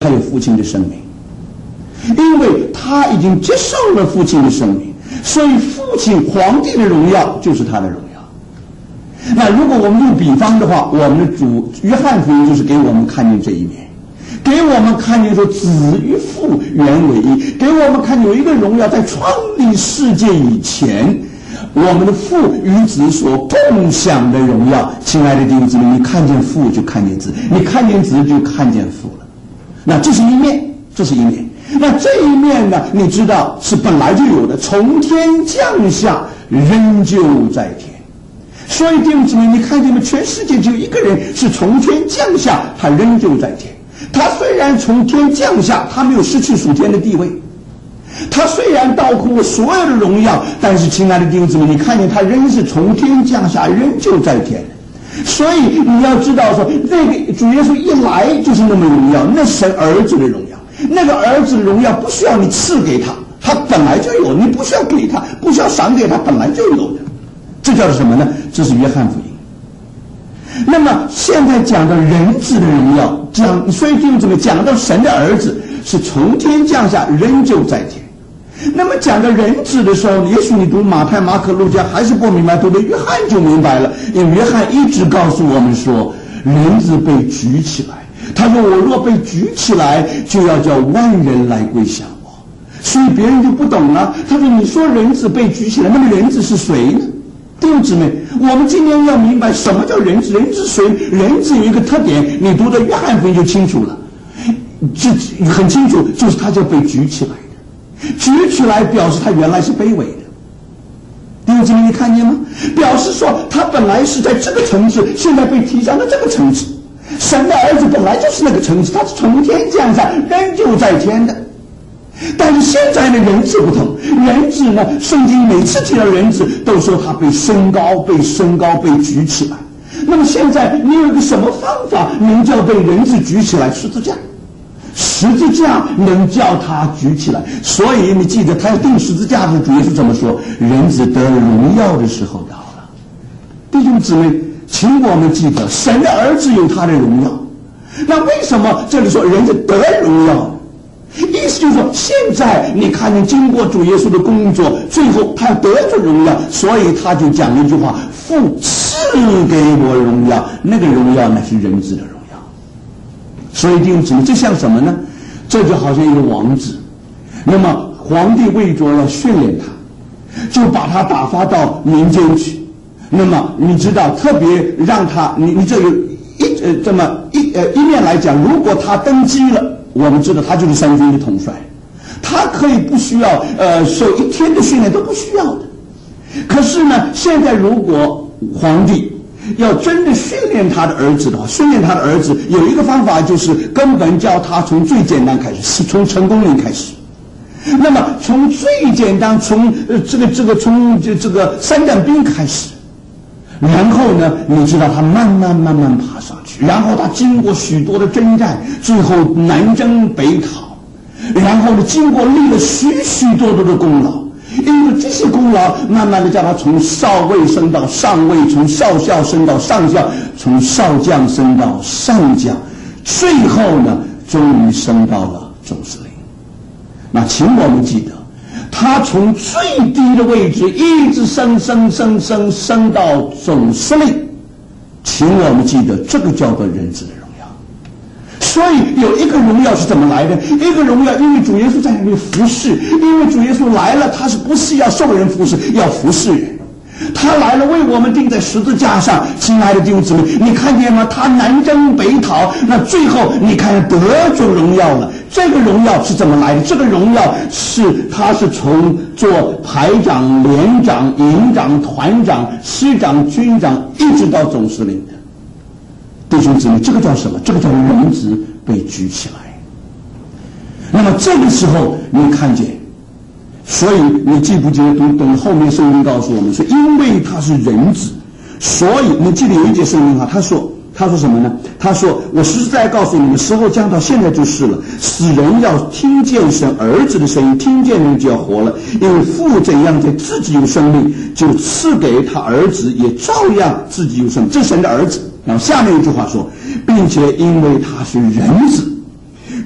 他有父亲的生命，因为他已经接受了父亲的生命，所以父亲皇帝的荣耀就是他的荣耀。那如果我们用比方的话，我们的主约翰福音就是给我们看见这一面，给我们看见说子与父原为一，给我们看见有一个荣耀在创立世界以前，我们的父与子所共享的荣耀。亲爱的弟兄姊妹，你看见父就看见子，你看见子就看见父了。那这是一面，这是一面。那这一面呢，你知道是本来就有的，从天降下，仍旧在天。所以弟兄姊妹，你看见吗？全世界只有一个人是从天降下，他仍旧在天。他虽然从天降下，他没有失去属天的地位，他虽然倒空了所有的荣耀，但是亲爱的弟兄姊妹，你看见他仍是从天降下，仍旧在天。所以你要知道说，那个主耶稣一来就是那么荣耀，那神儿子的荣耀，那个儿子的荣耀不需要你赐给他，他本来就有，你不需要给他，不需要赏给他，本来就有的。这叫什么呢？这是约翰福音。那么现在讲到人子的荣耀，所以弟兄姊妹，讲到神的儿子是从天降下，仍旧在天。那么讲到人子的时候，也许你读马太、马可、路加还是不明白，读的约翰就明白了。因为约翰一直告诉我们说，人子被举起来，他说我若被举起来，就要叫万人来归向我。所以别人就不懂了，他说你说人子被举起来，那么人子是谁呢？弟兄姊妹，我们今天要明白什么叫人子，人子是谁？人子有一个特点，你读的约翰福音就清楚了，这很清楚，就是他就被举起来的。举起来表示他原来是卑微的。弟兄姊妹，你看见吗？表示说他本来是在这个层次，现在被提上了这个层次。神的儿子本来就是那个层次，他是从天降下，仍旧在天的。但是现在的人子不同，人子呢，圣经每次提到人子都说他被升高，被举起来。那么现在你有一个什么方法能叫被人子举起来？十字架，十字架能叫他举起来。所以你记得他要钉十字架的时候，主耶稣这么说：人子得荣耀的时候到了。弟兄姊妹，请我们记得，神的儿子有他的荣耀。那为什么这里说人子得荣耀呢？意思就是说，现在你看见经过主耶稣的工作，最后他要得着荣耀，所以他就讲了一句话：父赐给我荣耀，那个荣耀乃是人子的荣耀。所以弟兄姊妹，这像什么呢？这就好像一个王子，那么皇帝为着要训练他，就把他打发到民间去。那么你知道，特别让他，你这有一面来讲，如果他登基了，我们知道他就是三军的统帅，他可以不需要受一天的训练，都不需要的。可是呢，现在如果皇帝要真的训练他的儿子的话，训练他的儿子有一个方法，就是根本叫他从最简单开始，从成功人开始。那么从最简单，从这个三等兵开始，然后呢，你知道他慢慢爬上去，然后他经过许多的征战，最后南征北讨，然后呢，经过立了许多的功劳，因为这些功劳慢慢的叫他从少尉升到上尉，从少校升到上校，从少将升到上将，最后呢，终于升到了总司令。那请我们记得，他从最低的位置一直升到总司令，请我们记得，这个叫做人子的荣耀。所以有一个荣耀是怎么来的？一个荣耀，因为主耶稣在那里服侍，因为主耶稣来了，他是不是要受人服侍，要服侍人。他来了，为我们钉在十字架上。亲爱的弟兄姊妹，你看见吗？他南征北讨，那最后你看得着荣耀了。这个荣耀是怎么来的？这个荣耀他是从做排长、连长、营长、团长、师长、军长，一直到总司令的。弟兄姊妹，这个叫什么？这个叫人子被举起来。那么这个时候你看见，所以你记不记得等后面圣经告诉我们说，因为他是人子，所以你记得有一节圣经他说什么呢？他说：我实在告诉你们，时候将到，现在就是了。死人要听见神儿子的声音，听见人就要活了。因为父怎样在自己有生命，就赐给他儿子，也照样自己有生命。这是神的儿子。然后下面一句话说，并且因为他是人子，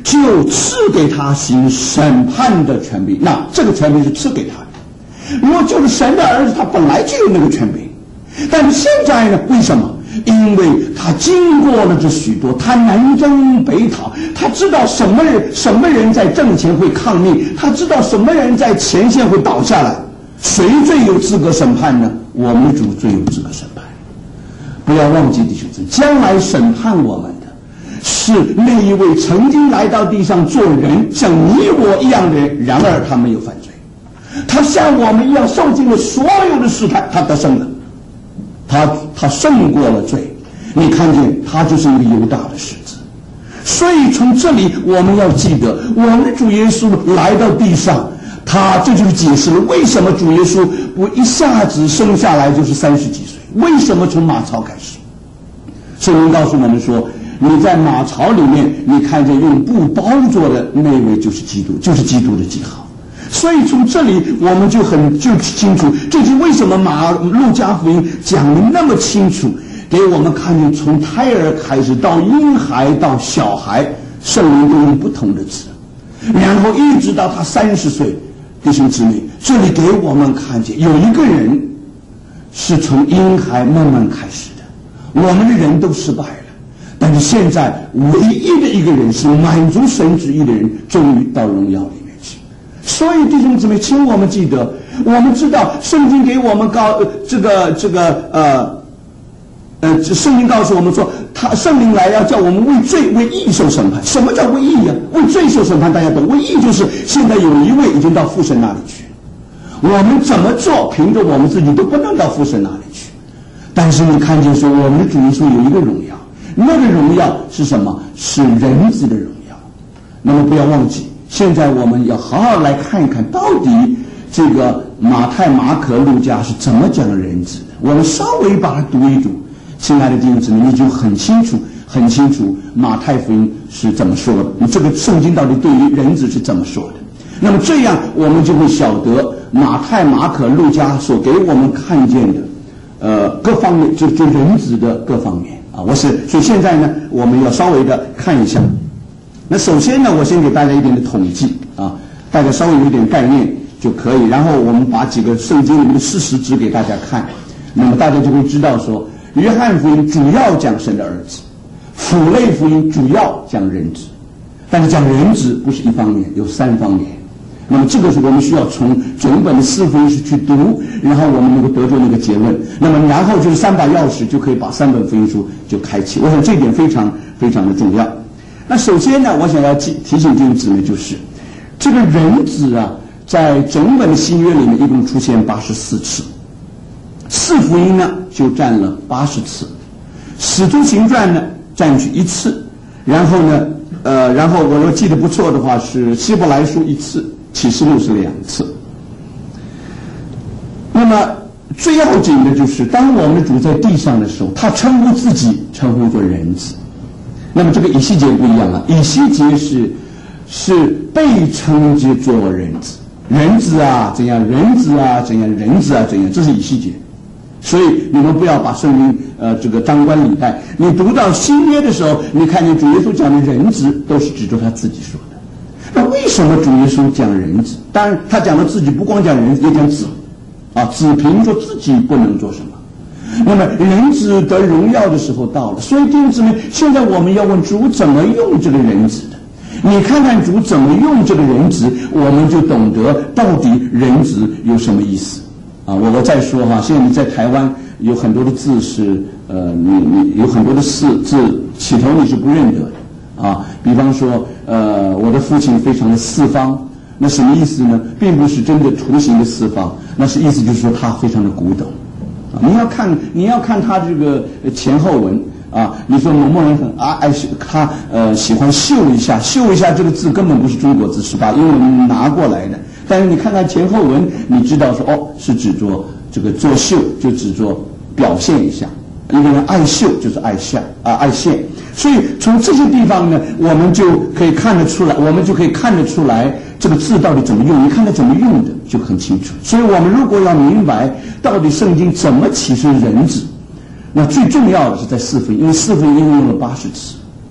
就赐给他行审判的权柄。那这个权柄是赐给他的。如果就是神的儿子，他本来就有那个权柄。但是现在呢？为什么？因为他经过了这许多，他南征北讨，他知道什么人在阵前会抗命，他知道什么人在前线会倒下来。谁最有资格审判呢？我们的主最有资格审判。不要忘记弟兄姊妹，将来审判我们的是那一位曾经来到地上做人，像你我一样的人，然而他没有犯罪，他像我们一样受尽了所有的试探，他得胜了，他胜过了罪。你看见他就是一个犹大的狮子。所以从这里我们要记得，我们的主耶稣来到地上，这就是解释了为什么主耶稣不一下子生下来就是30几岁，为什么从马槽开始。圣经告诉我们说，你在马槽里面你看见用布包着的那位就是基督，就是基督的记号。所以从这里我们就清楚，这就是为什么路加福音讲的那么清楚，给我们看见从胎儿开始到婴孩到小孩，圣灵都用不同的字，然后一直到他30岁。弟兄姊妹，这里给我们看见有一个人是从婴孩慢慢开始的。我们的人都失败了，但是现在唯一的一个人是满足神旨意的人，终于到荣耀里面去。所以弟兄姊妹，请我们记得，我们知道圣经给我们圣经告诉我们说，圣灵来要叫我们为罪为义受审判。什么叫为义啊？为罪受审判大家懂，为义就是现在有一位已经到父神那里去，我们怎么做凭着我们自己都不能到父神那里去。但是你看见说，我们的主耶稣有一个荣耀，那个荣耀是什么？是人子的荣耀。那么不要忘记，现在我们要好好来看一看，到底这个马太、马可、路加是怎么讲人子的。我们稍微把它读一读，亲爱的弟兄姊妹，你就很清楚马太福音是怎么说的，你这个圣经到底对于人子是怎么说的。那么这样我们就会晓得马太、马可、路加所给我们看见的各方面，就人子的各方面啊。所以现在呢，我们要稍微的看一下。那首先呢，我先给大家一点的统计啊，大家稍微有一点概念就可以。然后我们把几个圣经里面的事实指给大家看，那么大家就会知道说，约翰福音主要讲神的儿子，符类福音主要讲人子，但是讲人子不是一方面，有3方面。那么这个是我们需要从整本的4福音书去读，然后我们能够得出那个结论。那么然后就是3把钥匙，就可以把3本福音书就开启。我想这一点非常非常的重要。那首先呢，我想要提醒弟兄姊妹，就是这个人子啊，在整本的新约里面一共出现84次，4福音呢就占了80次，使徒行传呢占据1次，然后呢我如果记得不错的话，是希伯来书1次，启示录是2次。那么最要紧的就是，当我们的主在地上的时候，他称呼自己称呼作人子。那么这个以西结不一样了，以西结是被称之作人子，人子啊怎样，人子啊怎样，人子啊怎样，这是以西结。所以你们不要把圣经这个张冠李戴。你读到新约的时候，你看见主耶稣讲的人子都是指着他自己说的。那为什么主耶稣讲人子？当然他讲了自己，不光讲人子，也讲子啊，子凭着自己不能做什么。那么人子得荣耀的时候到了，所以弟兄姊妹，现在我们要问主怎么用这个人子的。你看看主怎么用这个人子，我们就懂得到底人子有什么意思啊。我再说哈，现在你在台湾有很多的字是你有很多的字起头你是不认得的啊。比方说我的父亲非常的四方，那什么意思呢？并不是真的图形的四方，那是意思就是说他非常的古董。你要看他这个前后文啊。你说某某人很他喜欢绣一下这个字根本不是中国字，是把英文拿过来的。但是你看看前后文，你知道说是指着这个作绣，就指着表现一下。一个人爱绣就是爱现。所以从这些地方呢，我们就可以看得出来，这个字到底怎么用。你看它怎么用的就很清楚。所以我们如果要明白到底圣经怎么启示人子，那最重要的是在4福音，因为4福音一共用了80次。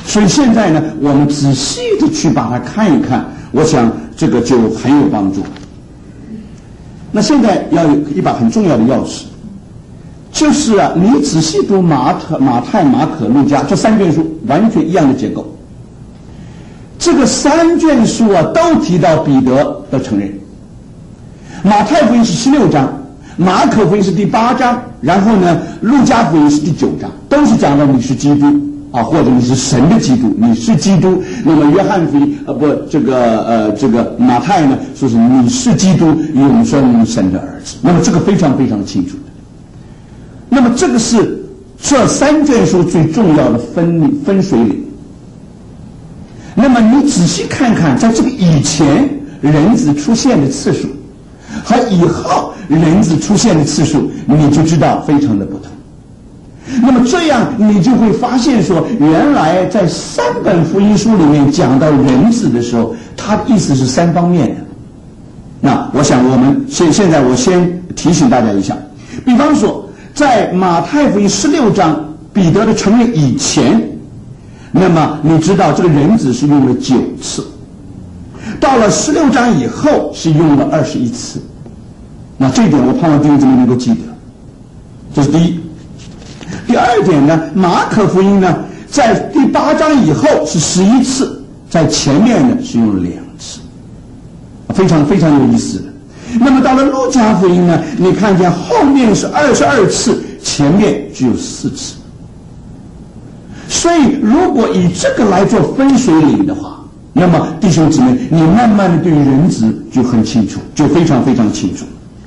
所以现在呢，我们仔细的去把它看一看，我想这个就很有帮助。那现在要有一把很重要的钥匙，就是你仔细读马太、马可、路加这3卷书，完全一样的结构。这个3卷书都提到彼得的承认。马太福音是16章，马可福音是第8章，然后呢，路加福音是第9章，都是讲到你是基督或者你是神的基督，你是基督。那么约翰福音这个马太呢，说是你是基督，永生神的儿子。那么这个非常非常清楚的。那么这个是这3卷书最重要的分水岭。那么你仔细看看，在这个以前人子出现的次数和以后人子出现的次数，你就知道非常的不同。那么这样你就会发现说，原来在3本福音书里面讲到人子的时候，他的意思是3方面的。那我想我们现在我先提醒大家一下，比方说在马太福音16章彼得的承认以前，那么你知道这个人子是用了9次，到了16章以后是用了21次。那这一点我盼望弟兄姊妹能够记得，这是第一。第二点呢，马可福音呢，在第8章以后是11次，在前面呢是用了2次，非常非常有意思的。那么到了路加福音呢，你看见后面是22次，前面只有4次。所以如果以这个来做分水岭的话，那么弟兄姊妹，你慢慢的对人子就很清楚，就非常非常清楚。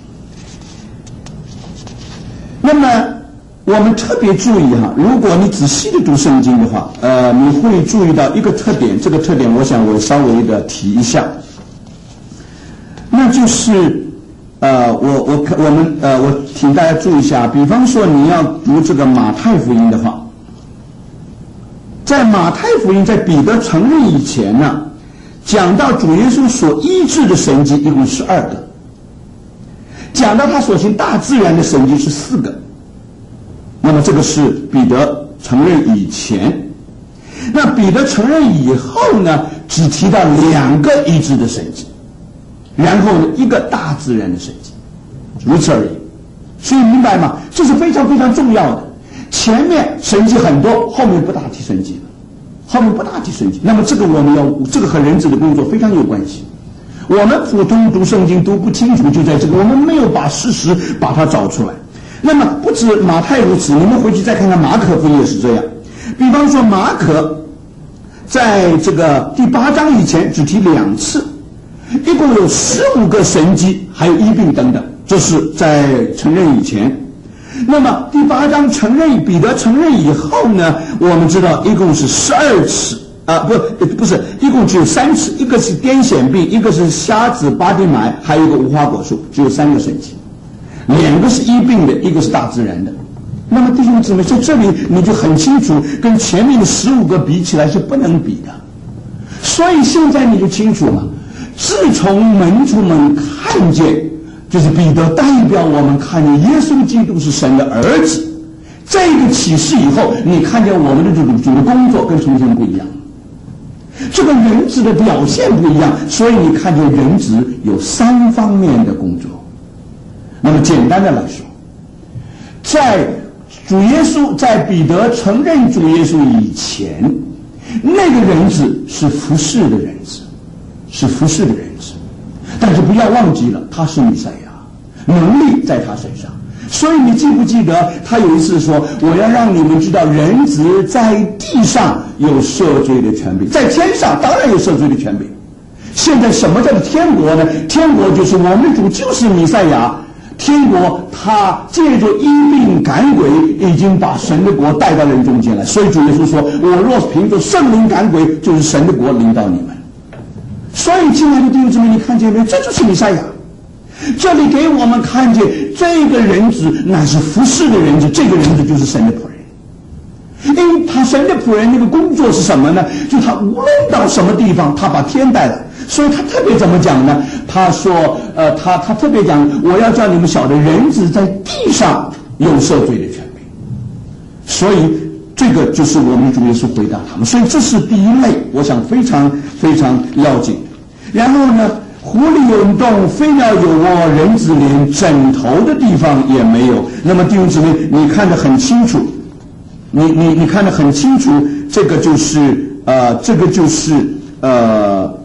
那么我们特别注意如果你仔细的读圣经的话，你会注意到一个特点，这个特点我想我稍微的提一下，那就是我请大家注意一下，比方说你要读这个马太福音的话，在马太福音在彼得承认以前呢，讲到主耶稣所医治的神迹一共12个，讲到他所行大自然的神迹是4个。那么这个是彼得承认以前。那彼得承认以后呢，只提到2个医治的神迹，然后呢1个大自然的神迹，如此而已。所以明白吗？这是非常非常重要的。前面神迹很多，后面不大提神迹了，那么这个这个和人子的工作非常有关系。我们普通读圣经读不清楚，就在这个我们没有把事实把它找出来。那么不止马太如此，你们回去再看看马可福音也是这样。比方说马可在这个第8章以前只提2次，一共有15个神迹，还有医病等等，这是在承认以前。那么第8章彼得承认以后呢，我们知道一共是12次不是，一共只有3次，一个是癫痫病，一个是瞎子巴底买，还有一个无花果树，只有3个神迹，2个是医病的，一个是大自然的。那么弟兄姊妹，在这里你就很清楚，跟前面的15个比起来是不能比的。所以现在你就清楚了，自从门徒们看见，就是彼得代表我们看见耶稣基督是神的儿子，这个启示以后，你看见我们的主的工作跟从前不一样，这个人子的表现不一样，所以你看见人子有3方面的工作。那么简单的来说，在主耶稣在彼得承认主耶稣以前，那个人子是服侍的人子，但是不要忘记了，他是弥赛亚，能力在他身上。所以你记不记得他有一次说，我要让你们知道人子在地上有赦罪的权柄，在天上当然有赦罪的权柄。现在什么叫做天国呢？天国就是我们的主就是弥赛亚，天国他借着医病赶鬼，已经把神的国带到人中间来。所以主耶稣说，我若凭着圣灵赶鬼，就是神的国临到你们。所以亲爱的弟兄姊妹，你看见没有？这就是弥赛亚。这里给我们看见这个人子乃是服侍的人子，这个人子就是神的仆人。因为他神的仆人那个工作是什么呢？就他无论到什么地方，他把天带来。所以他特别怎么讲呢？他说他特别讲，我要叫你们晓得人子在地上有赦罪的权柄。所以这个就是我们主耶稣回答他们，所以这是第一类，我想非常非常要紧。然后呢，狐狸有洞，飞鸟有窝，人子连枕头的地方也没有。那么弟兄姊妹，你看得很清楚，你看得很清楚，这个就是